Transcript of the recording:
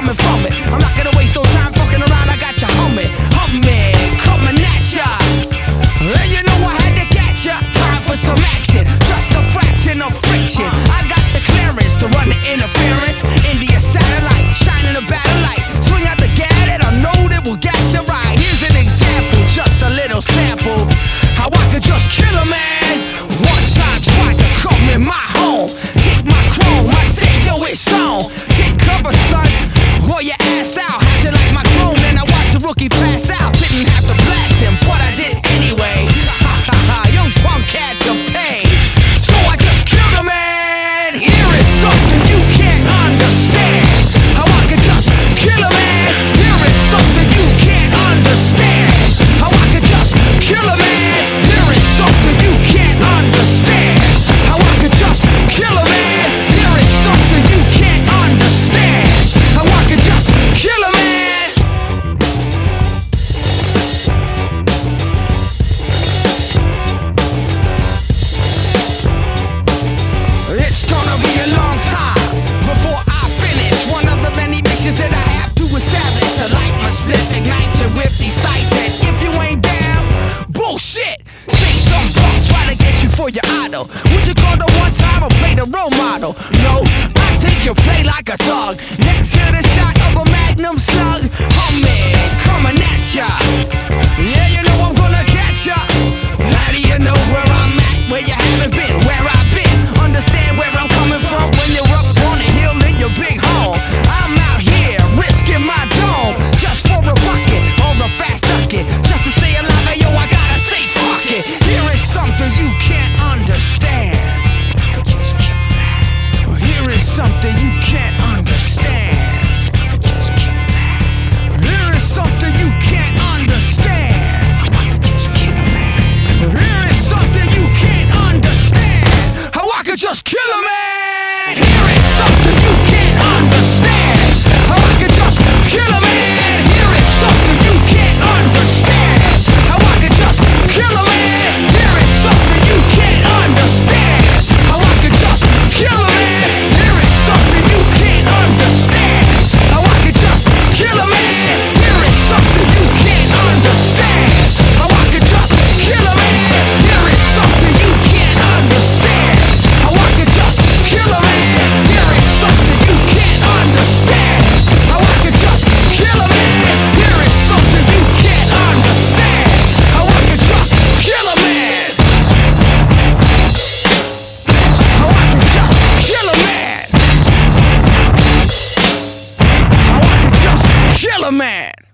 coming from it. I'm not gonna waste no time fucking around, I got you humming, coming at ya. And you know I had to catch ya. Time for some action, just a fraction of friction. I got the clearance to run the interference. India satellite, shining a battle light. Swing out the gadget, I know that will get you right. Here's an example, just a little sample. How I could just kill a man. One time tried to come in my home, take my chrome, I say yo it's on. Take cover son, or your ass out. How'd you like my chrome? Then I watched the rookie pass out. Didn't have to blast him, but I did anyway. Young punk had to pay, so I just killed a man. Here is something you can't understand. How I could just kill a man. Here is something you can't understand. How I could just kill a man. Here is something you can't understand. How I could just kill a man. Here is something you can't understand. How I could just kill a man. It's gonna be a long time before I finish one of the many missions that I have to establish. To light my split, ignite you with these sights. And if you ain't down, bullshit. Say some punk try to get you for your idol. Would you call the one time or play the role model? No, I think you play like a thug. Next to the shot of a magnum slug, coming at ya. Yeah, you know I'm gonna catch ya. How do you know where I'm at? Where you haven't been, where I've been. Understand where I'm coming from when you're up on the hill in your big home. I'm out here risking my dome just for a bucket or a fast ducket. Just to stay alive, hey, yo, I gotta say fuck it. Here is something you can't understand. I could just kill a man. Here is something you can't understand. I could just kill a man. Here is something you can't understand. I could just kill a man. Here is something you can't understand. How I could just kill a man. Here is something you can't understand. How I could just kill a man. Here is something you can't understand. How I could just kill a man. Here is something you can't understand. How I could just kill a man. Here is something you can't understand. How I could just kill a man. Here is something you can't understand. How I could just kill a man. Here is something you can't understand. How I could just kill a man. Here is something you can't understand. How I could just kill a man. Here is something you can't understand. How I could just kill a man. How I could just kill a man. How I could just kill a man.